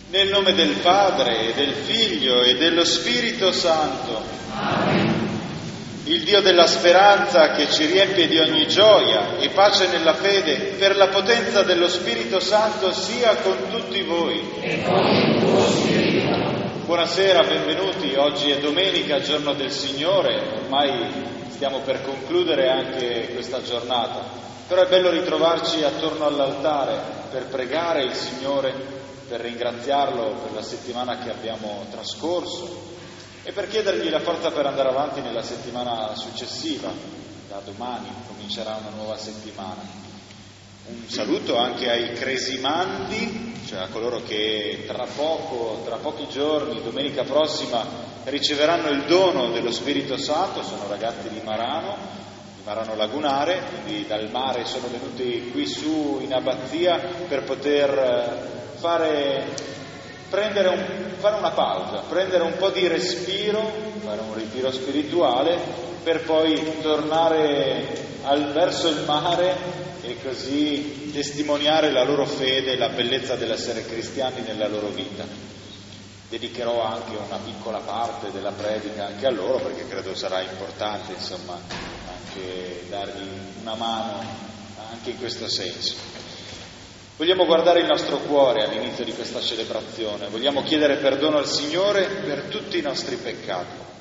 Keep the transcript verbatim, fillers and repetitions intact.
Nel nome del Padre, e del Figlio e dello Spirito Santo. Amen. Il Dio della speranza, che ci riempie di ogni gioia e pace nella fede, per la potenza dello Spirito Santo, sia con tutti voi. E con il tuo spirito. Buonasera, benvenuti. Oggi è domenica, giorno del Signore. Ormai stiamo per concludere anche questa giornata. Però è bello ritrovarci attorno all'altare per pregare il Signore, per ringraziarlo per la settimana che abbiamo trascorso e per chiedergli la forza per andare avanti nella settimana successiva. Da domani comincerà una nuova settimana. Un saluto anche ai cresimandi, cioè a coloro che tra poco, tra pochi giorni, domenica prossima, riceveranno il dono dello Spirito Santo. Sono ragazzi di Marano, di Marano Lagunare, quindi dal mare sono venuti qui su in abbazia per poter fare, prendere un, fare una pausa, prendere un po' di respiro, fare un ritiro spirituale per poi tornare al, verso il mare e così testimoniare la loro fede e la bellezza dell'essere cristiani nella loro vita. Dedicherò anche una piccola parte della predica anche a loro, perché credo sarà importante, insomma, anche dargli una mano anche in questo senso. Vogliamo guardare il nostro cuore all'inizio di questa celebrazione, vogliamo chiedere perdono al Signore per tutti i nostri peccati.